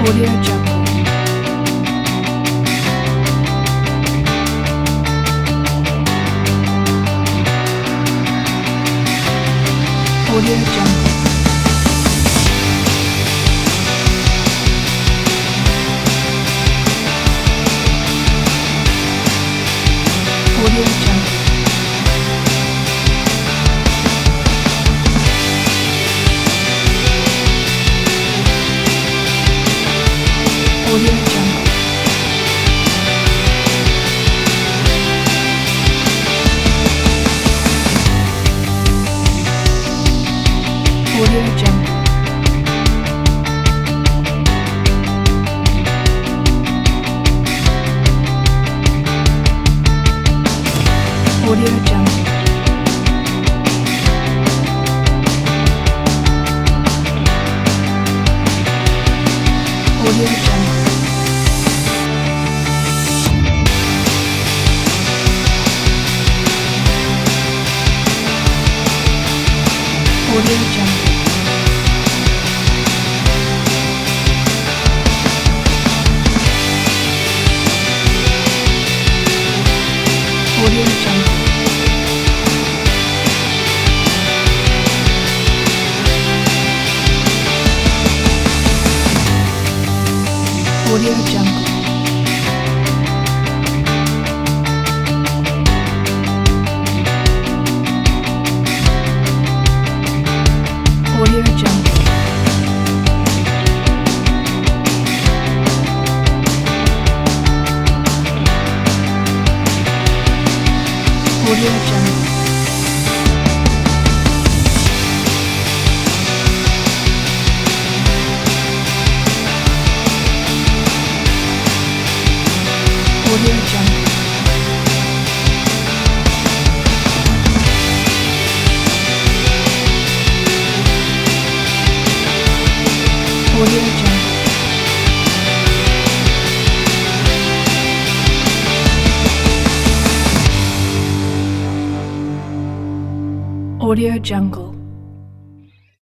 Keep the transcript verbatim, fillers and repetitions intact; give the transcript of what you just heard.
Audio Jungle. Audio Jungle. Audio Jungle. Audio Jungle. Audio Jungle. Audio Jungle. Audio Jungle. Audio Jungle. Audio Jungle. Audio Jungle. Audio Jungle. Audio Jungle. Audio Jungle. Audio Jungle. Audio Jungle.